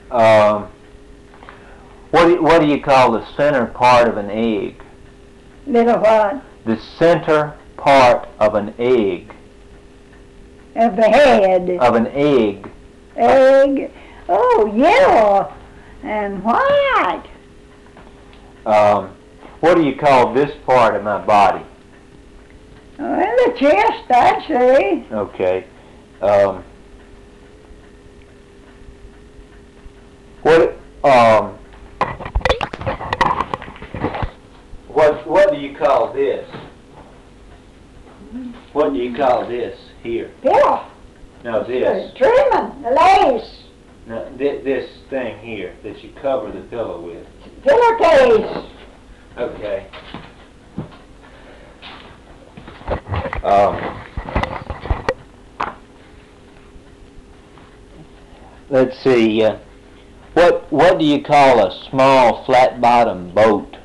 Um, what do you call the center part of an egg? Little what? The center part of an egg. Of the head. Of an egg. Egg. Oh, yellow and white. What do you call this part of my body? Well, the chest, I'd say. Okay. What do you call this? What do you call this here? Pillow. No, this. Trimming, the lace. No, this thing here that you cover the pillow with. Pillowcase. Okay. Let's see. What do you call a small flat-bottomed boat?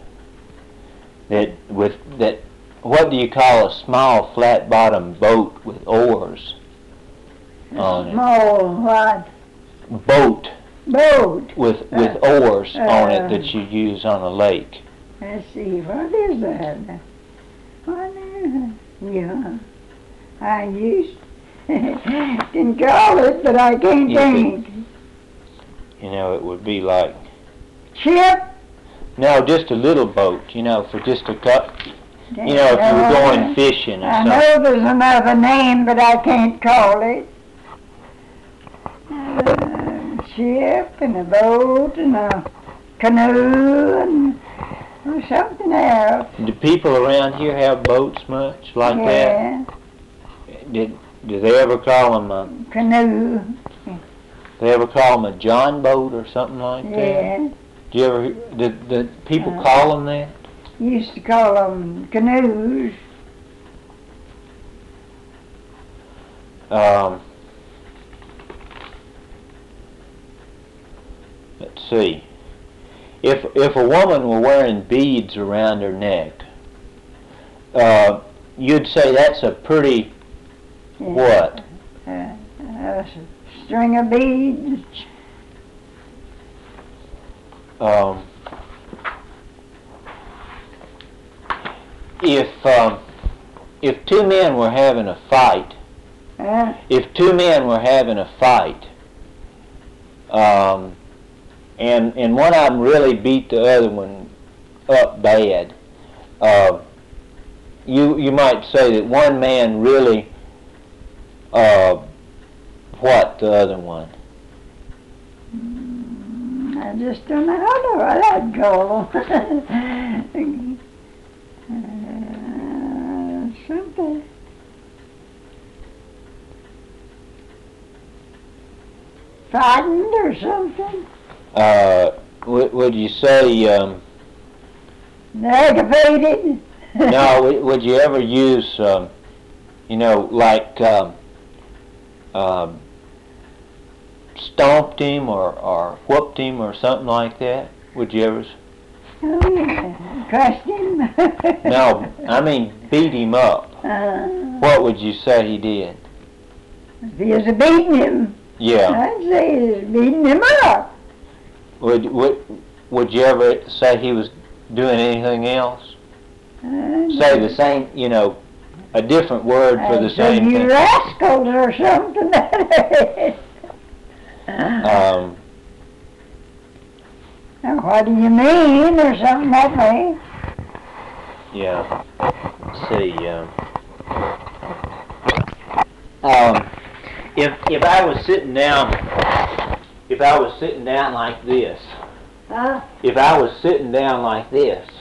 What do you call a small flat-bottomed boat with oars on it? Small what? Boat. Boat. With oars on it that you use on a lake. Let's see, what is that? What is it? Yeah. I used can call it, but I can't think. You know, it would be like... Ship? No, just a little boat, you know, for just a cup. You know, if you were going fishing or something. I know there's another name, but I can't call it. Ship and a boat and a canoe and something else. Do people around here have boats much like that? Did they ever call them a... Canoe. They ever call them a John boat or something like that? Yeah. Did people call them that? Used to call them canoes. Let's see. If a woman were wearing beads around her neck, you'd say that's a pretty what? A string of beads. If two men were having a fight, and one of them really beat the other one up bad, you might say that one man really what the other one? I just don't know how that'd go. Something. Frightened or something? Would you say... aggravated? No, would you ever use, you know, like... stomped him or whooped him or something like that? Would you ever? Oh, yeah. Crushed him? No, I mean beat him up. What would you say he did? If he was beating him, yeah, I'd say he was beating him up. Would you ever say he was doing anything else? Say the same, you know, a different word for the same thing. You rascals or something. Now, what do you mean, or something that way? Yeah. Let's see. If I was sitting down, like this. Huh? If I was sitting down like this,